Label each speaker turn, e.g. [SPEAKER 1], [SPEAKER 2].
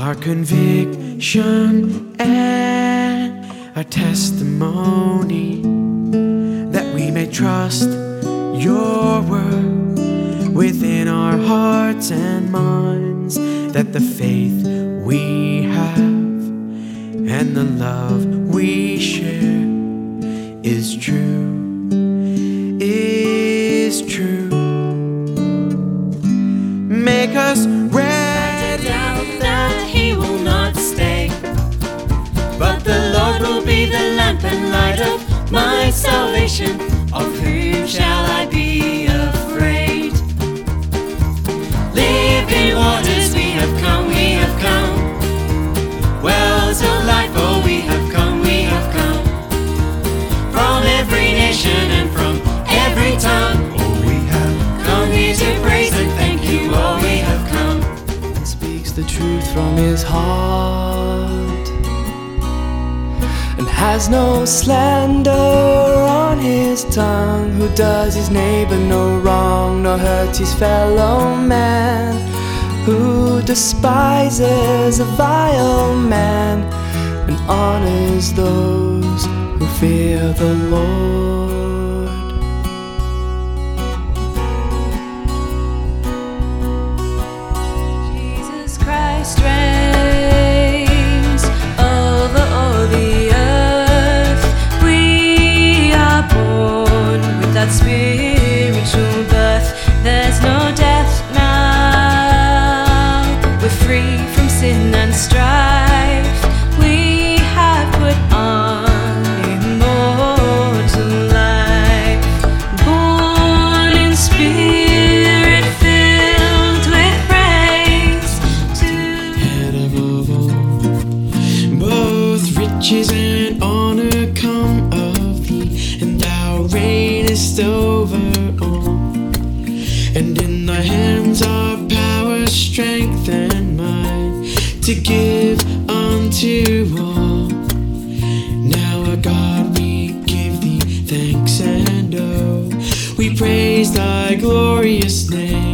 [SPEAKER 1] our conviction and our testimony, that we may trust your word within our hearts and minds, that the faith we have and the love we share is true, is true. Make us ready.
[SPEAKER 2] Doubt that he will not stay, but the Lord will be the lamp and light of my salvation. Of whom shall I be afraid? Living waters, we have come, we have come. Wells of life, oh, we have come, we have come. From every nation and from every tongue,
[SPEAKER 1] Oh, we have
[SPEAKER 2] come here to praise and thank you, oh, we have come.
[SPEAKER 3] He speaks the truth from his heart and has no slander on his tongue, who does his neighbor no wrong nor hurts his fellow man, who despises a vile man and honors those who fear the Lord.
[SPEAKER 2] Jesus Christ reigns over all the earth. We are born with that spiritual birth. There's no death now. We're free from sin and strife. We have put on immortal life. Born in spirit, filled with praise to
[SPEAKER 1] head above all. Both riches and honor come of thee, and thou reignest over all. And in thy hands are power, strength, and might, to give unto all. Now, our God, we give thee thanks and oh, we praise thy glorious name.